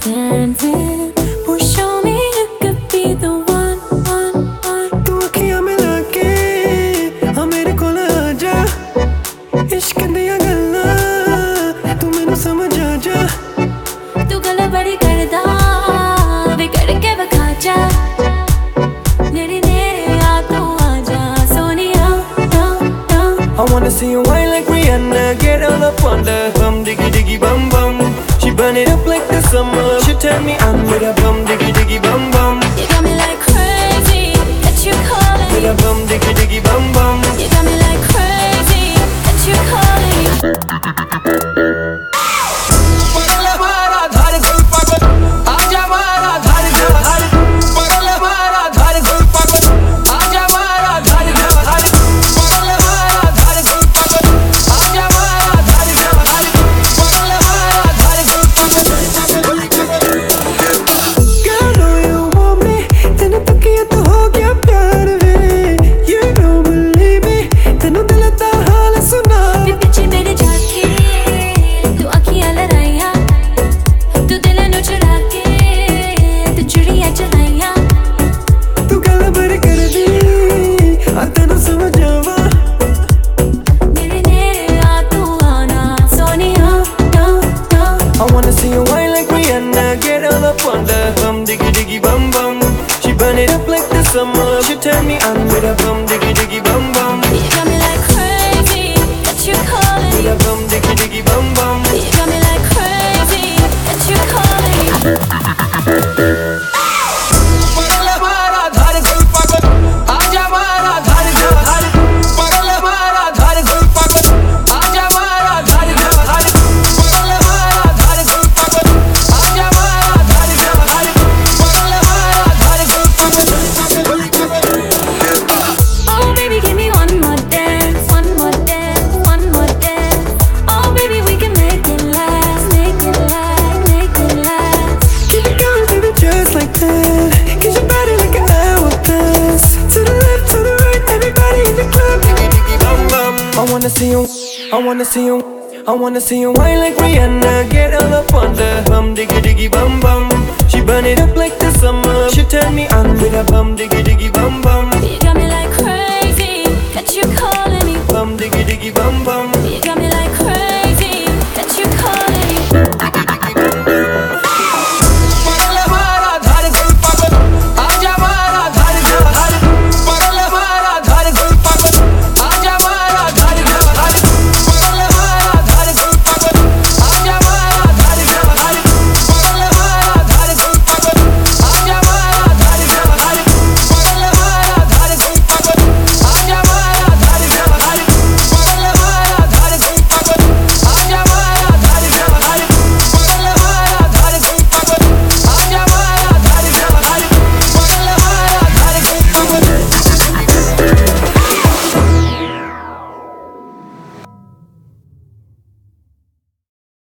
dancing. Who show me you could be the one, one, one. तू अखियां मिला के मेरे कोल आजा, इश्क दियां गल्लां तू मैनू समझ आ जा। तू गल बड़ी करदा वे करके विखा जा, नेड़े नेड़े आ तू आजा Sonia. I wanna see you whine like Rihanna, get all up on the bum diggy diggy bum bum. She burn it up like the summer. She turn me on with a bum diggy diggy bum bum. You got me like crazy, that you calling With a bum diggy diggy bum bum. You got me like crazy, that you calling पगल मारा धार गुल पागल, आजा मारा धार धार। पगल मारा धार गुल पागल, आजा मारा धार धार। पगल मारा धार गुल पागल, आजा मारा धार धार। पगल मारा धार गुल पागल। Girl, know you want me, तेनू तकिया तो हो गया प्यार वे। You don't believe me, तेनू दिल दा हाल सुना। पीछे मेरे जाके तू अखियां लड़ाइया, तू दिल नू चुरा के तू चुड़ियां चलाइया। तू गल बड़ी कर दी तेनू समझ आवा। नेड़े नेड़े आ तू आना Sonia. I wanna see you whine like Rihanna, get all up on the bum diggy diggy bum bum. She burn it up like the summer. She turn me on with a bum diggy diggy bum bum. You got me like crazy, that you calling With a bum diggy diggy bum bum. You got me like crazy, that you calling पगल मारा धार गुल पागल, आजा मारा धार धार। पगल मारा धार गुल पागल, आजा मारा धार धार। पगल मारा धार गुल पागल, आजा मारा धार धार। पगल मारा धार गुल पागल। Oh baby, give me one more dance, one more dance, one more dance. Oh baby, we can make it last, make it last, make it last. Keep it going, baby, just like that. Get your body like an hourglass. To the left, to the right, everybody in the club. Diggy diggy bum bum. I wanna see you, I wanna see you, I wanna see you whine like Rihanna. Get all up on the bum diggy diggy bum bum. She burn it up like the summer. She turn me on with a bum diggy